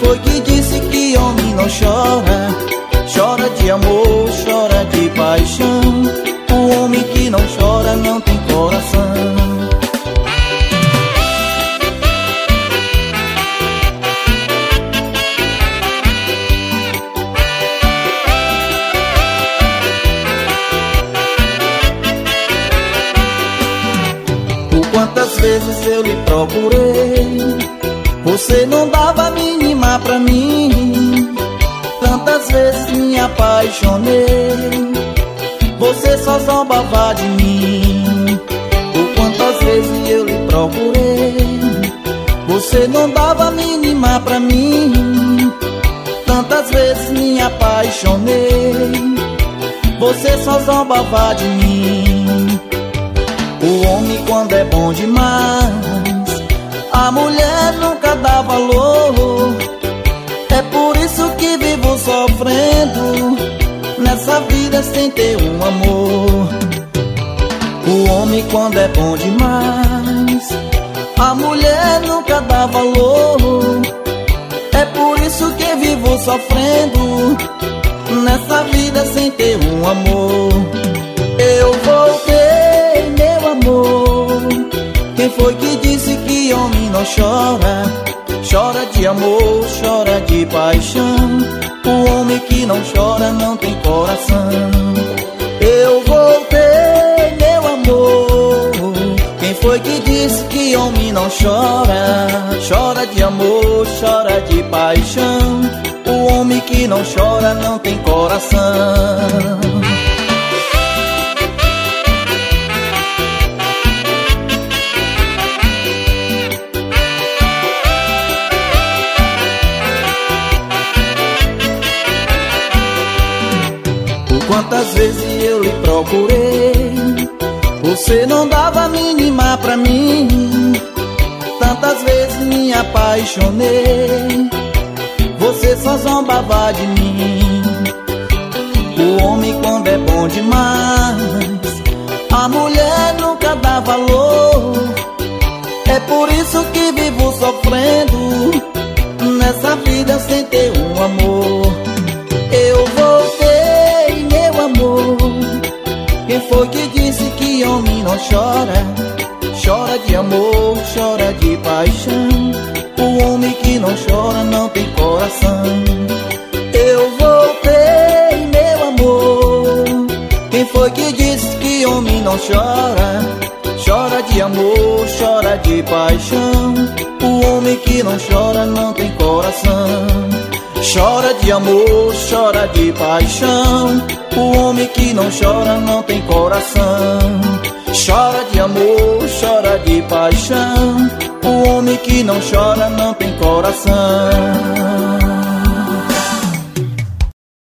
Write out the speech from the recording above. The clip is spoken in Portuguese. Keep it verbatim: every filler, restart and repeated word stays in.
foi que disse que homem não chora? Chora de amor, chora de paixão. O homem que não chora não tem coração. Por quantas vezes eu lhe procurei, você não dava a mínima pra mim. Tantas vezes me apaixonei, você só zombava de mim. Por quantas vezes eu lhe procurei, você não dava a mínima pra mim. Tantas vezes me apaixonei, você só zombava de mim. O homem quando é bom demais, a mulher nunca dá valor. É por isso que vivo sofrendo nessa vida sem ter um amor. O homem quando é bom demais, a mulher nunca dá valor. É por isso que vivo sofrendo nessa vida sem ter um amor. Eu voltei, meu amor. Quem foi que disse que homem não chora? Chora de amor, chora de paixão. O homem que não chora não tem coração. Eu voltei, meu amor. Quem foi que disse que homem não chora? Chora de amor, chora de paixão. O homem que não chora não tem coração. Quantas vezes eu lhe procurei, você não dava a mínima pra mim. Tantas vezes me apaixonei, você só zombava de mim. O homem quando é bom demais, a mulher nunca dá valor. É por isso que vivo sofrendo nessa vida sem ter um amor. Eu voltei, meu amor. Quem foi que disse que homem não chora? Chora de amor, chora de paixão. O homem que não chora não tem coração. Eu voltei, meu amor. Quem foi que disse que homem não chora? Chora de amor, chora de paixão. O homem que não chora não tem coração. Chora de amor, chora de paixão. O homem que não chora não tem coração. Chora de amor, chora de paixão. O homem que não chora não tem coração.